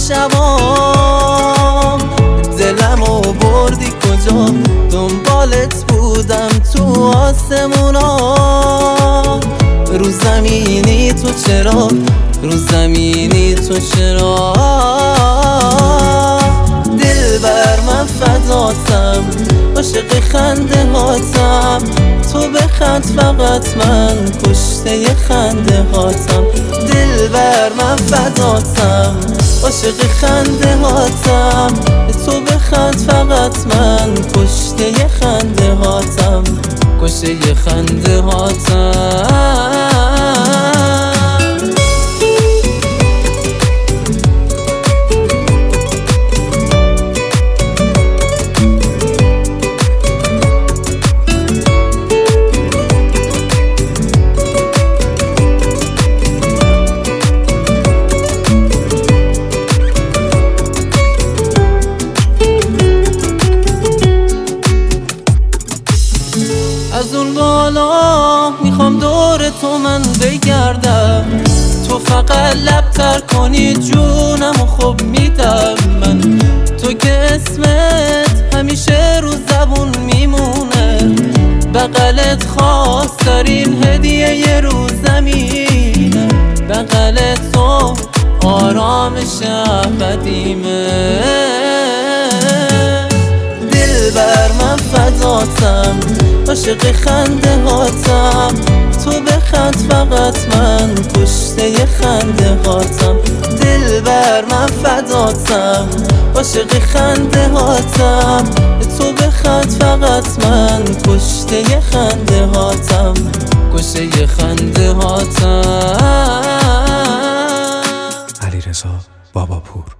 شبام دلمو بردی کجا، دنبالت بودم تو آسمونا. رو زمینی تو چرا، رو زمینی تو چرا؟ دلبر من فداتم، عاشق خنده هاتم، تو بخند فقط من کشته خنده هاتم. دلبر من فداتم، عاشق خنده هاتم، تو بخند فقط من کشته خنده هاتم، کشته خنده هاتم. از اون بالا میخوام دور تو من بگردم، تو فقط لبتر کنی جونمو خوب میدم من. تو که اسمت همیشه رو زبون میمونه، بغلت خواسترین هدیه رو زمینه، بغلت تو آرامش ابدیمه. دلبر من فداتم، عاشق خنده هاتم، تو بخند فقط من کشته خنده هاتم. دلبر من فداتم، عاشق خنده هاتم، تو بخند فقط من کشته خنده هاتم، کشته خنده هاتم. علیرضا باباپور.